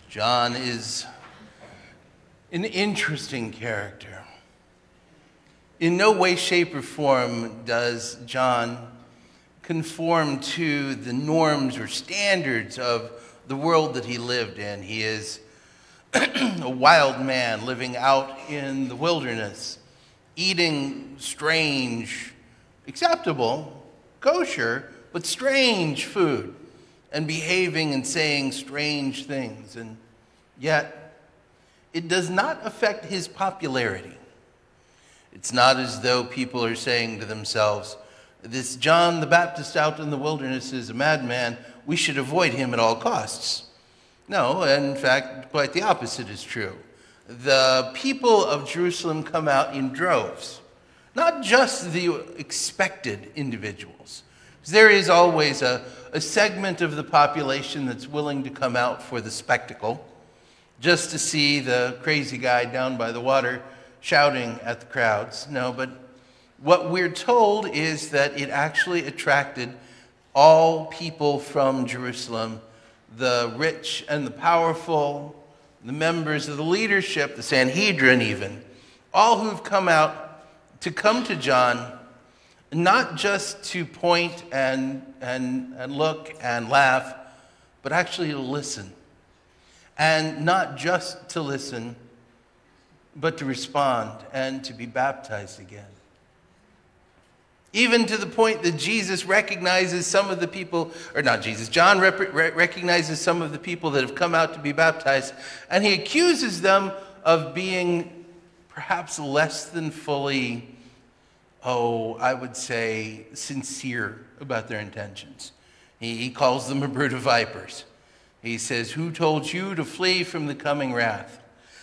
John is an interesting character. In no way, shape, or form does John conform to the norms or standards of the world that he lived in. He is a wild man living out in the wilderness, eating strange, acceptable, kosher, but strange food, and behaving and saying strange things. And yet, it does not affect his popularity. It's not as though people are saying to themselves, this John the Baptist out in the wilderness is a madman, we should avoid him at all costs. No, in fact, quite the opposite is true. The people of Jerusalem come out in droves, not just the expected individuals. There is always a segment of the population that's willing to come out for the spectacle, just to see the crazy guy down by the water shouting at the crowds. No, but what we're told is that it actually attracted all people from Jerusalem, the rich and the powerful, the members of the leadership, the Sanhedrin even, all who've come out to come to John, not just to point and look and laugh, but actually to listen. And not just to listen, but to respond and to be baptized again. Even to the point that Jesus recognizes some of the people, or not Jesus, John recognizes some of the people that have come out to be baptized, and he accuses them of being perhaps less than fully, I would say, sincere about their intentions. He calls them a brood of vipers. He says, who told you to flee from the coming wrath?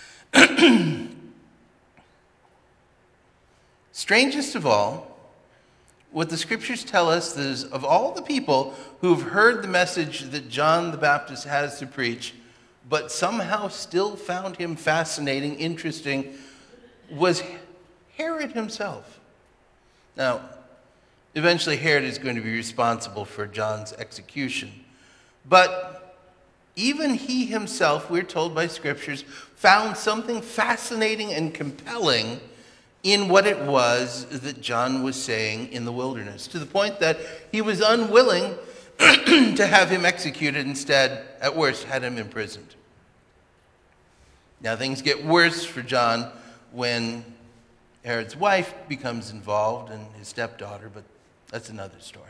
Strangest of all, what the scriptures tell us is of all the people who've heard the message that John the Baptist has to preach, but somehow still found him fascinating, interesting, was Herod himself. Now, eventually Herod is going to be responsible for John's execution. But even he himself, we're told by scriptures, found something fascinating and compelling in what it was that John was saying in the wilderness, to the point that he was unwilling to have him executed. Instead, at worst, had him imprisoned. Now, things get worse for John when Herod's wife becomes involved and his stepdaughter, but that's another story.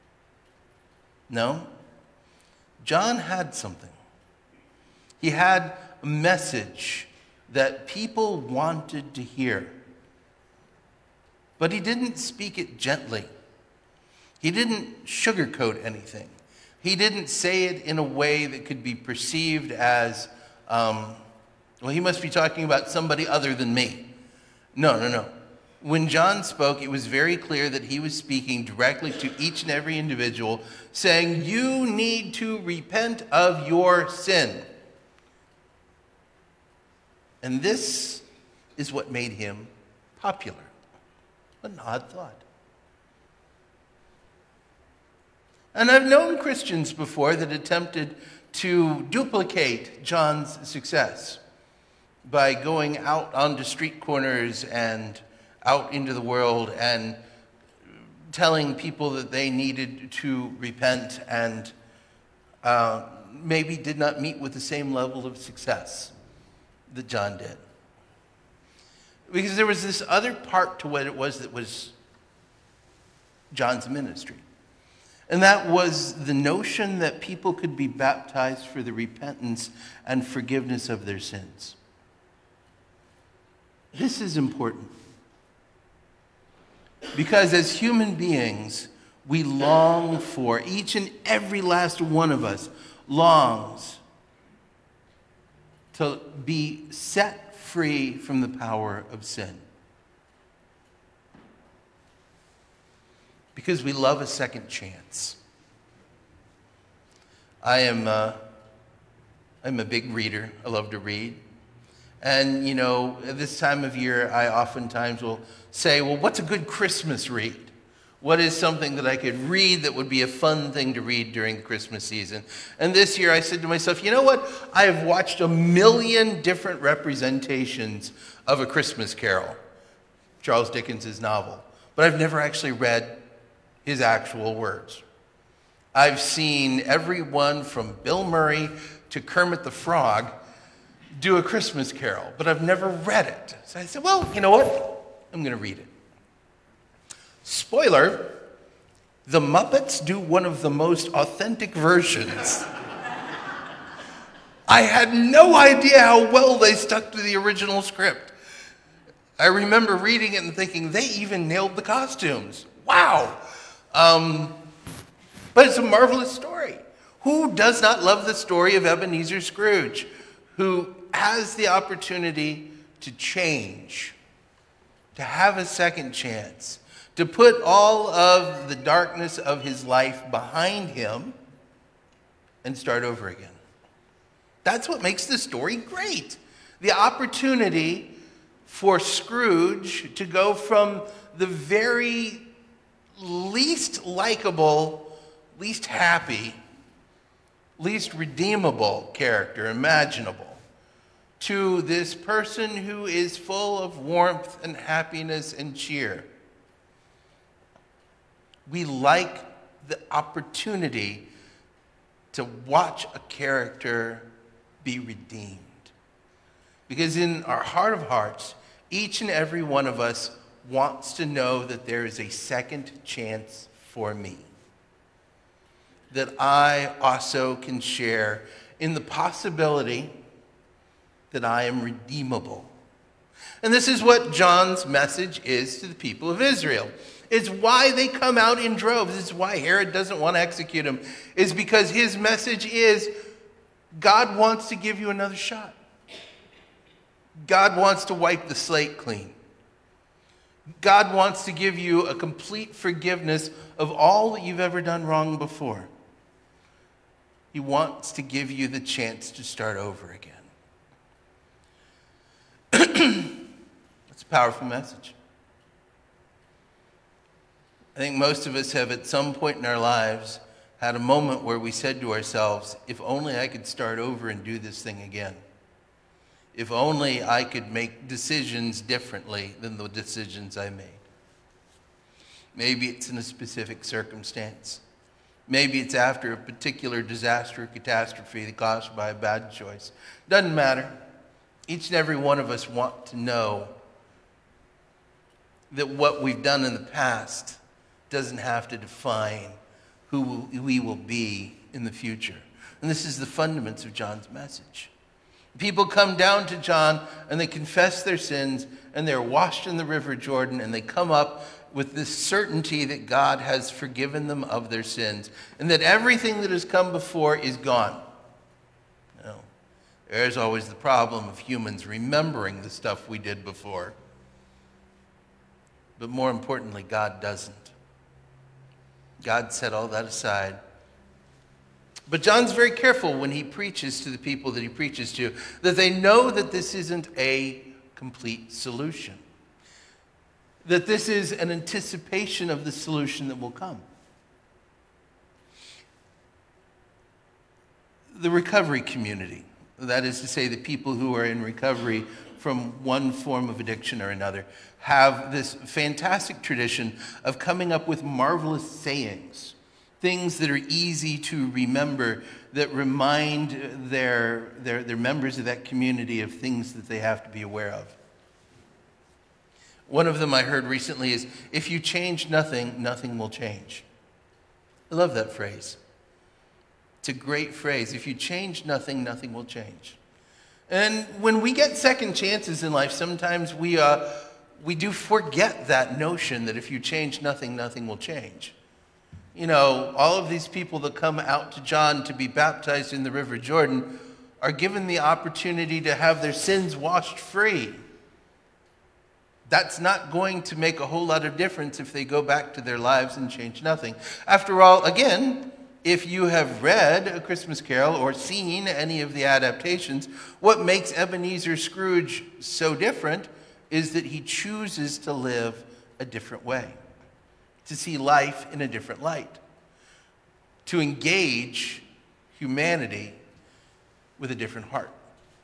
No, John had something. He had a message that people wanted to hear. But he didn't speak it gently. He didn't sugarcoat anything. He didn't say it in a way that could be perceived as, he must be talking about somebody other than me. No. When John spoke, it was very clear that he was speaking directly to each and every individual, saying, you need to repent of your sin. And this is what made him popular. An odd thought. And I've known Christians before that attempted to duplicate John's success by going out onto street corners and out into the world and telling people that they needed to repent, and maybe did not meet with the same level of success that John did. Because there was this other part to what it was that was John's ministry. And that was the notion that people could be baptized for the repentance and forgiveness of their sins. This is important. Because as human beings, we long for, each and every last one of us longs to be set free from the power of sin. Because we love a second chance. I'm a big reader. I love to read. And, at this time of year, I oftentimes will say, well, what's a good Christmas read? What is something that I could read that would be a fun thing to read during the Christmas season? And this year I said to myself, you know what? I have watched 1,000,000 different representations of A Christmas Carol, Charles Dickens' novel, but I've never actually read his actual words. I've seen everyone from Bill Murray to Kermit the Frog do A Christmas Carol, but I've never read it. So I said, well, you know what? I'm going to read it. Spoiler, the Muppets do one of the most authentic versions. I had no idea how well they stuck to the original script. I remember reading it and thinking, they even nailed the costumes. Wow. But it's a marvelous story. Who does not love the story of Ebenezer Scrooge, who has the opportunity to change, to have a second chance, to put all of the darkness of his life behind him and start over again? That's what makes the story great. The opportunity for Scrooge to go from the very least likable, least happy, least redeemable character imaginable to this person who is full of warmth and happiness and cheer. We like the opportunity to watch a character be redeemed. Because in our heart of hearts, each and every one of us wants to know that there is a second chance for me. That I also can share in the possibility that I am redeemable. And this is what John's message is to the people of Israel. It's why they come out in droves. It's why Herod doesn't want to execute him. Is because his message is God wants to give you another shot. God wants to wipe the slate clean. God wants to give you a complete forgiveness of all that you've ever done wrong before. He wants to give you the chance to start over again. That's a powerful message. I think most of us have at some point in our lives had a moment where we said to ourselves, if only I could start over and do this thing again. If only I could make decisions differently than the decisions I made. Maybe it's in a specific circumstance. Maybe it's after a particular disaster or catastrophe that caused by a bad choice. Doesn't matter. Each and every one of us want to know that what we've done in the past doesn't have to define who we will be in the future. And this is the fundaments of John's message. People come down to John and they confess their sins and they're washed in the river Jordan and they come up with this certainty that God has forgiven them of their sins and that everything that has come before is gone. Now, there's always the problem of humans remembering the stuff we did before. But more importantly, God doesn't. God set all that aside. But John's very careful when he preaches to the people that he preaches to, that they know that this isn't a complete solution. That this is an anticipation of the solution that will come. The recovery community, that is to say the people who are in recovery from one form of addiction or another, have this fantastic tradition of coming up with marvelous sayings, things that are easy to remember, that remind their members of that community of things that they have to be aware of. One of them I heard recently is, if you change nothing, nothing will change. I love that phrase. It's a great phrase. If you change nothing, nothing will change. And when we get second chances in life, sometimes we do forget that notion that if you change nothing, nothing will change. You know, all of these people that come out to John to be baptized in the River Jordan are given the opportunity to have their sins washed free. That's not going to make a whole lot of difference if they go back to their lives and change nothing. After all, again, if you have read A Christmas Carol or seen any of the adaptations, what makes Ebenezer Scrooge so different is that he chooses to live a different way. to see life in a different light, to engage humanity with a different heart.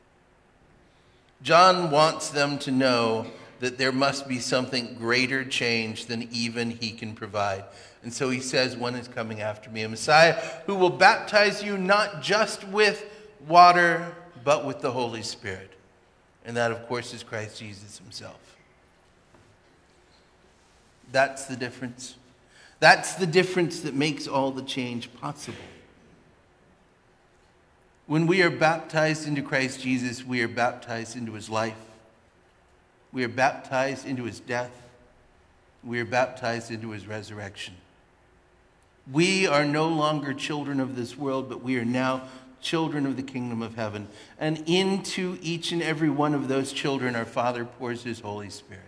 John wants them to know that there must be something greater change than even he can provide. And so he says, one is coming after me, a Messiah who will baptize you not just with water, but with the Holy Spirit. And that, of course, is Christ Jesus himself. That's the difference. That's the difference that makes all the change possible. When we are baptized into Christ Jesus, we are baptized into his life. We are baptized into his death. We are baptized into his resurrection. We are no longer children of this world, but we are now children of the kingdom of heaven. And into each and every one of those children, our Father pours his Holy Spirit.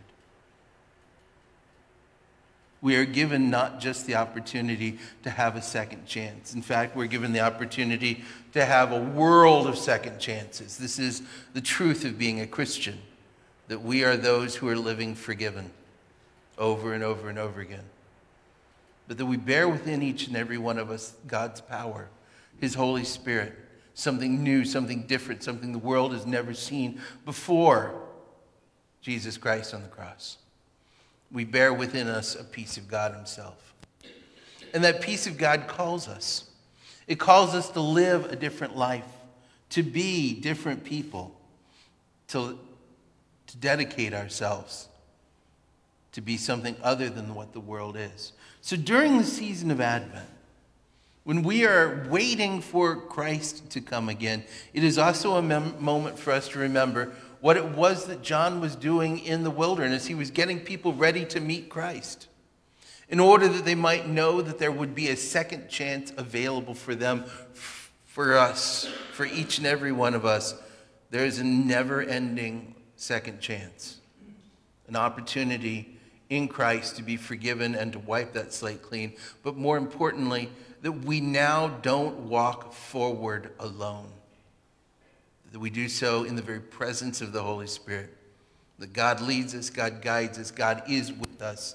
We are given not just the opportunity to have a second chance. In fact, we're given the opportunity to have a world of second chances. This is the truth of being a Christian, that we are those who are living forgiven over and over and over again. But that we bear within each and every one of us God's power, his Holy Spirit, something new, something different, something the world has never seen before Jesus Christ on the cross. We bear within us a piece of God himself. And that piece of God calls us. It calls us to live a different life, to be different people, to dedicate ourselves to be something other than what the world is. So during the season of Advent, when we are waiting for Christ to come again, it is also a moment for us to remember what it was that John was doing in the wilderness. He was getting people ready to meet Christ in order that they might know that there would be a second chance available for them, for us, for each and every one of us. There is a never-ending second chance, an opportunity in Christ to be forgiven and to wipe that slate clean. But more importantly, that we now don't walk forward alone. That we do so in the very presence of the Holy Spirit. That God leads us, God guides us, God is with us.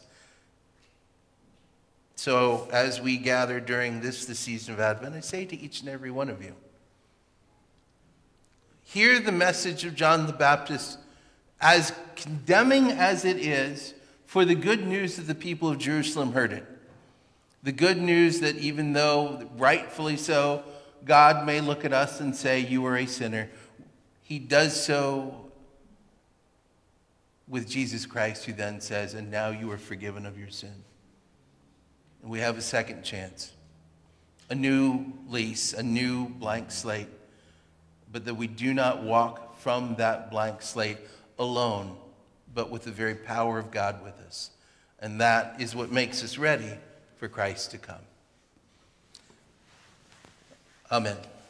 So as we gather during the season of Advent, I say to each and every one of you, hear the message of John the Baptist, as condemning as it is, for the good news that the people of Jerusalem heard it. The good news that even though, rightfully so, God may look at us and say, you are a sinner, he does so with Jesus Christ, who then says, and now you are forgiven of your sin. And we have a second chance, a new lease, a new blank slate, but that we do not walk from that blank slate alone, but with the very power of God with us. And that is what makes us ready for Christ to come. Amen.